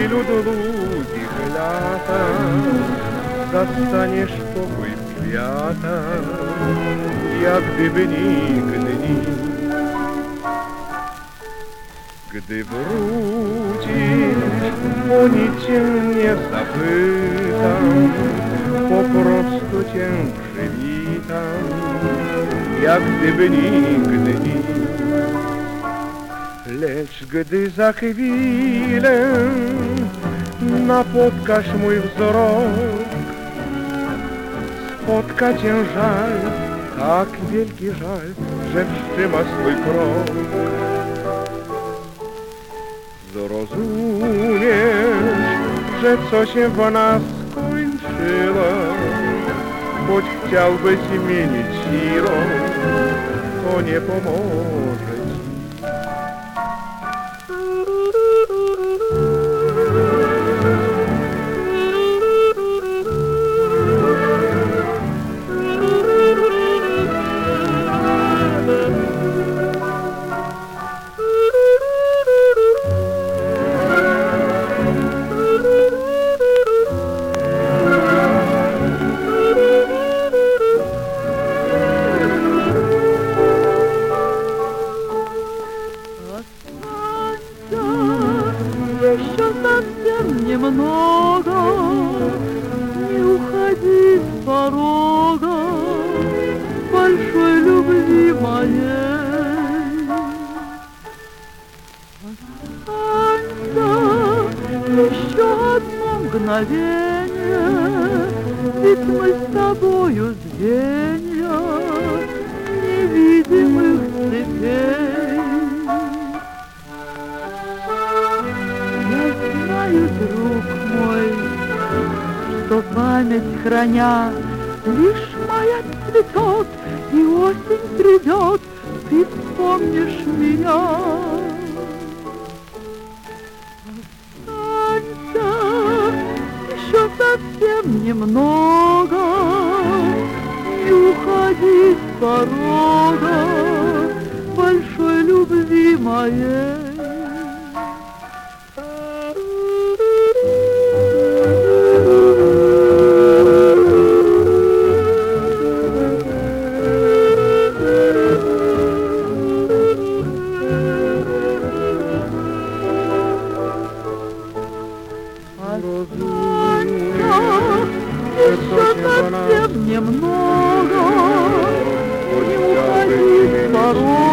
вилют луги лята, застанеш покой свята, jak gdyby nigdy nic. Gdy wrócisz, o nic cię nie zapytam, po prostu cię przywitam, jak gdyby nigdy nic. Lecz gdy za chwilę napotkasz mój wzrok, spotka cię żal, tak wielki żal, że wstrzyma swój krok. Zrozumiesz, że co się w nas skończyło, choć chciałbyś zmienić siłą, to nie pomoże ci. Еще совсем немного, не уходи с порога большой любви моей. Останься еще одно мгновение, ведь мы с тобою звенья невидимых цепей. Друг мой, что память храня, лишь мая цветет, и осень придет, ты вспомнишь меня. Останься еще совсем немного, не уходи с порога большой любви моей. Еще совсем немного, не уходи с порога